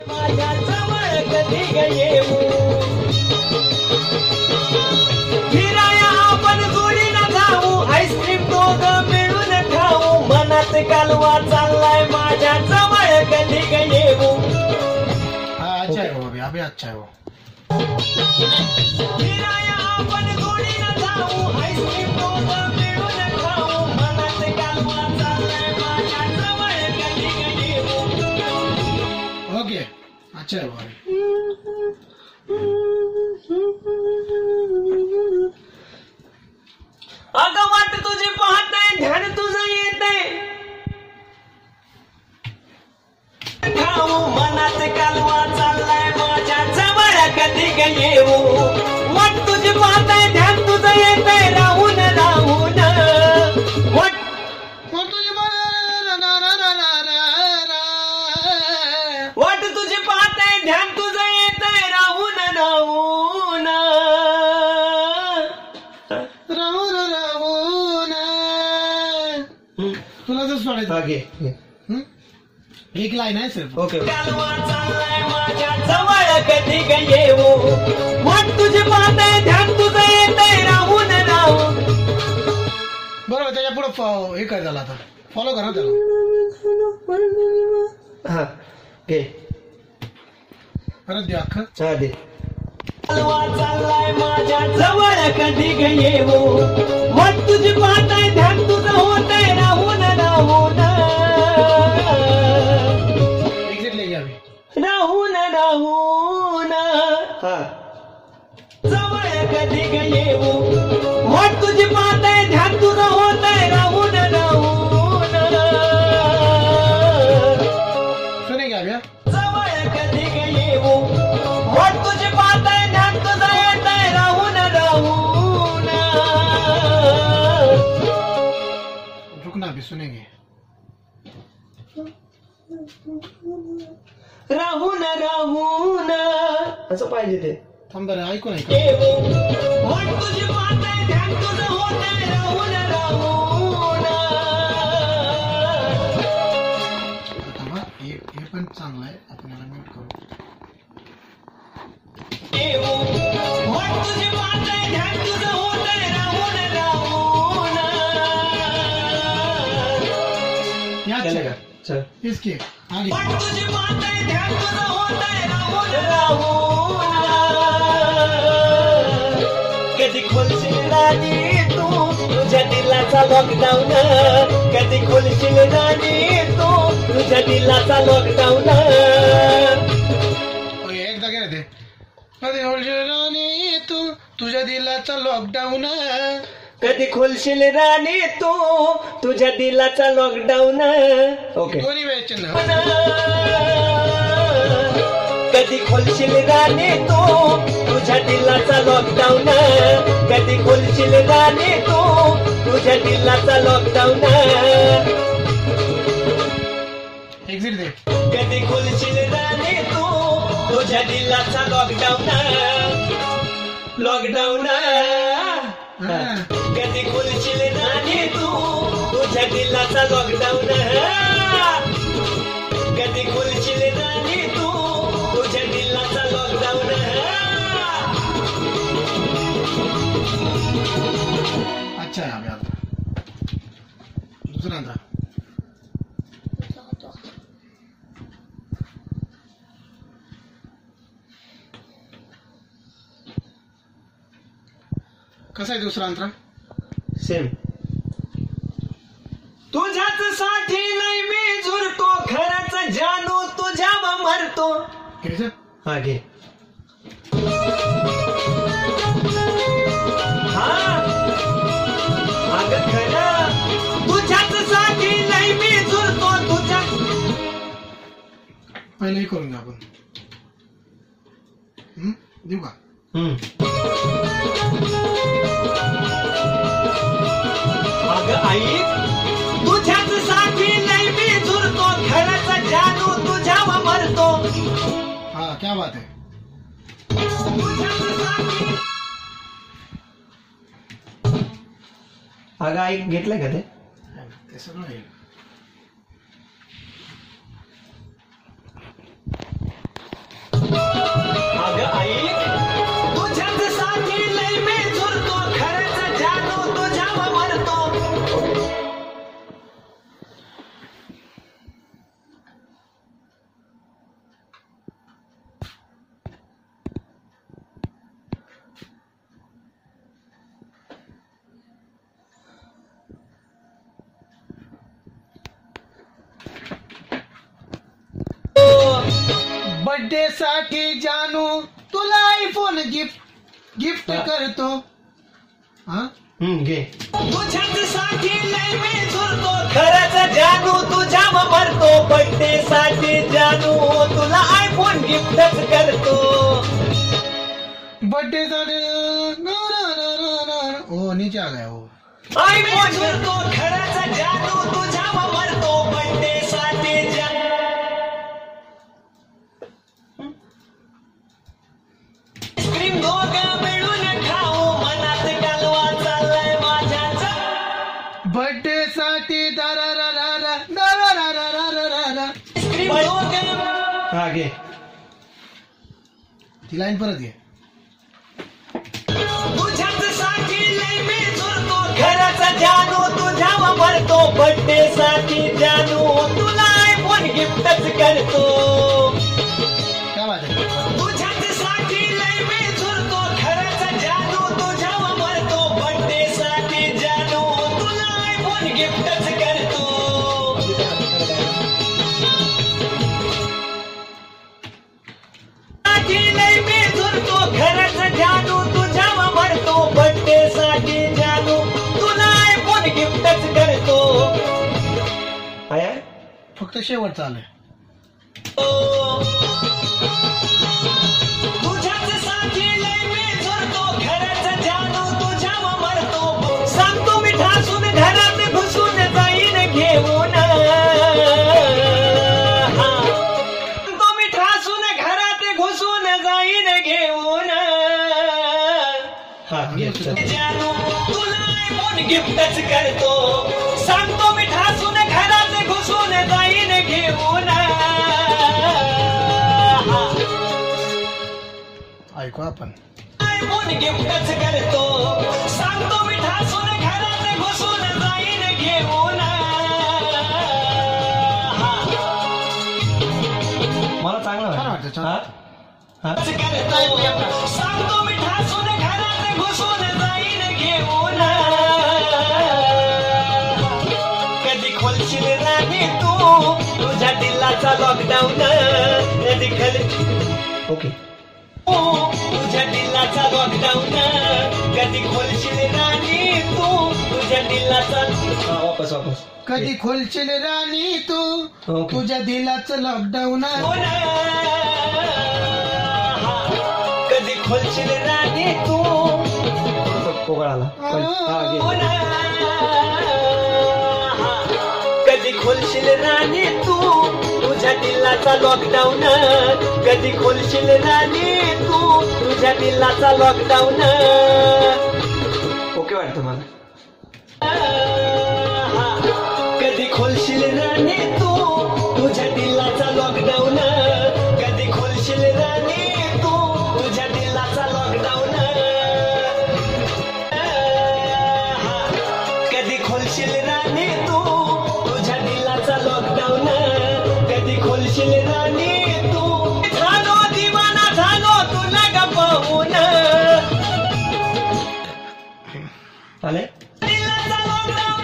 माझ्या जवळ कधी ग येऊ फिराया आपण जोडीनं जाऊ आईस्क्रीम दोघं मिळून खाऊ मनात कालवा चाललाय माझ्या जवळ कधी ग येऊ अच्छा है वो अभी अच्छा है वो फिराया आपण जोडीनं जाऊ आईस्क्रीम दोघं मिळून खाऊ मनात कालवा चाललाय माझ्या जवळ कधी ग येऊ ओके अच्छा है वो अभी अगं वाट तुझी पाहताय ध्यान तुझं येतंय खाऊ मनात कालवा चाललाय माझ्या जवळ कधी ग येऊ वाट तुझी पाहताय ध्यान तुझं येतंय राहून राहून वाट वाट तुझी पाहताय ध्यान तुझं येतंय राहून राहून राहून राहून तुला जर सोडायचं एक लाईन आहे सिर्फ ओके कालवा चाललाय माझ्या जवळ कधी ग येऊ वाट तुझी पाहताय ध्यान तुझं येतंय राहून राहून बरोबर त्याच्या पुढे हे काय झालं आता फॉलो करा त्याला हा घे परत द्या अख्खं चहा दे कालवा चाललाय माझ्या जवळ कधी ग येऊ वाट तुझी पाहताय ध्यान तुझं होतंय राहून राहून एक्झिट ले गया अभी राहून राहून हा जवळ कधी ग येऊ वाट तुझी पाहताय ध्यान तुझं होतंय राहून राहून सुनेगा अभी जवळ कधी ग येऊ वाट तुझी पाहताय ध्यान तुझं येतंय राहून राहून रुकना अभी सुनेंगे राहून राहून असं पाहिजे ते थांब बरं ऐकून ऐक येऊ वाट तुझी पाहताय ध्यान तुझं होतंय राहून राहून थांबा हे पण चांगलं आहे आपण याला म्यूट करू येऊ वाट तुझी पाहताय ध्यान तुझं होतंय राहून राहून ये अच्छा है चल इसके आगे वाट तुझी पाहताय ध्यान तुझं होतंय राहून राहून कधी खोलशील राणी तू तुझ्या दिलाचा लॉकडाऊन कधी खोलशील राणी तू तुझ्या दिलाचा लॉकडाऊन एकदा काय ते कधी राणी तू तुझ्या दिलाचा लॉकडाऊन कधी खोलशील राणी तू तुझ्या दिलाचा लॉकडाऊन ओके दोन्ही वेळचे ना कधी खोलशील राणी तू तुझ्या दिलाचा लॉकडाऊन कधी खोलशील राणी तू तुझ्या दिलाचा लॉकडाऊन एक्झिट दे कधी खोलशील राणी तू तुझ्या दिलाचा लॉकडाऊन लॉकडाऊन कधी खोलशील राणी तू तुझ्या दिलाचा लॉकडाऊन कधी खोलशील राणी तू तुझ्या दिलाचा लॉकडाऊन अच्छा आहे अभी आता दुसऱ्यांदा कसा आहे दुसरा अंतरा सेम तुझ्याच साठी नाही मी झुरतो खरंच जानू तुझ्या मरतो घ्यायचं हा घे हा अगं खरं तुझ्याच साठी नाही मी झुरतो तुझ्या पहिलंही करून घ्या आपण देऊ का अगं आई तुझ्याच साठी नाही मी झुरतो खरंच जानू तुझ्या मरतो हाँ क्या बात है अगं आई घेतलं का ते ते सगळं आहे बर्थडे साठी जानू तुला आयफोन गिफ्ट करतो. हा घे. तुझ्याच साठी लय मी झुरतो खरंच जानू तुझ्या मरतो बर्थडे साठी जानू तुला आयफोन गिफ्टच करतो. बर्थडे साठी हो नीचे आ गया हो. आयफोन झुरतो खरंच जानू तुझ्या मरतो बर्थडे साठी जानू. आईस्क्रीम दोघं मिळून खाऊ मनात कालवा चाललाय माझ्याचा. बर्थडे साठी आईस्क्रीम दोघं. हा घे ती लाईन परत घे. तुझ्याच साठी लय मी झुरतो खरंच जानू तुझ्या मरतो बर्थडे साठी जानू तुला आयफोन गिफ्टच करतो. काय बात आहे. तुझ्याच साठी लय मी झुरतो खरंच जानू तुझ्या मरतो बर्थडे साठी जानू तुला आयफोन गिफ्टच करतो. साठी लय मी झुरतो खरंच जानू तुझ्या मरतो बर्थडे साठी जानू तुला आयफोन गिफ्टच करतो. फक्त शेवट चालू तुझ्याच साठी लय मी झुरतो खरंच जानू तुझ्या मरतो. सांगतो मी ठासून घरात घुसून जाईन घेऊन. सांगतो मी ठासून घरात घुसून जाईन घेऊन. जानू तुला आयफोन गिफ्टच करतो. सांगतो मी ठासून घरात घुसून जाईन घेऊन. ऐकू आपण. आयफोन गिफ्टच करतो. सांगतो मी ठासून घरात घुसून जाईन घेऊन. मला चांगलं छान वाटतं, छान. करतो. सांगतो मी ठासून घरात घुसून जाईन घेऊन. कधी खोलशील राणी तू तुझ्या दिलाचा लॉकडाऊन. कधी ओके तुझ्या दिलाचा लॉकडाऊन. कधी खोलशील राणी तू तुझ्या दिलाचा. वापस कधी खोलशील राणी तू ओके. तुझ्या दिलाचं लॉकडाऊन. कधी खोलशील राणी तू पोकळाला. कधी खोलशील राणी तू तुझ्या दिलाचा लॉकडाऊन. कधी खोलशील राणी तू तुझ्या दिलाचा लॉकडाऊन. ओके वाटतं मला. कधी खोलशील राणी तू तुझ्या दिलाचा लॉकडाऊन. कधी खोलशील राणी तू तुझ्या दिलाचा लॉकडाऊन. कधी खोलशील राणी तू तुझ्या दिलाचा लॉकडाऊन. कधी खोलशील राणी तू. झालो दिवाना झालो तुला गपावून. आले दिलाचा लॉकडाऊन.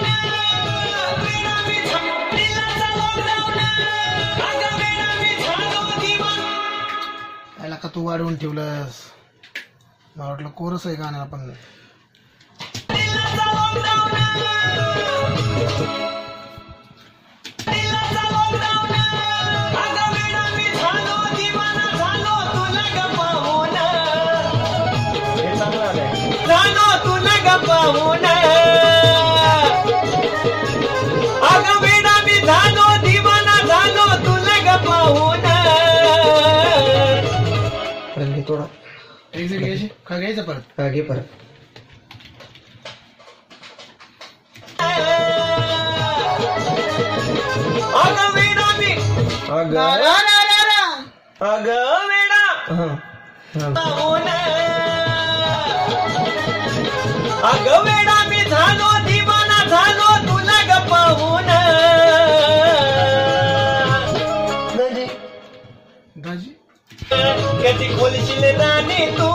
दिलाचा लॉकडाऊन. अगं वेळा मी झालो दिवाना. याला का तू वाढवून ठेवलंस. मला वाटलं कोरस आहे गाणं आपण. दिलाचा लॉकडाऊन. दिलाचा लॉकडाऊन. अगं वेळा मी झालो दिवाना झालो तुला गपावून. झालो तुला गपावून. अगं वेळा मी झालो दिवाना झालो तुला गपावून. थोडा एक्झिट घ्यायची का घ्यायचं परत. घे परत. अगं वेडा मी अगं वेडा अगं वेडा मी झालो दिवाना झालो तुला गपावून. दाजी कधी खोलशील राणी तू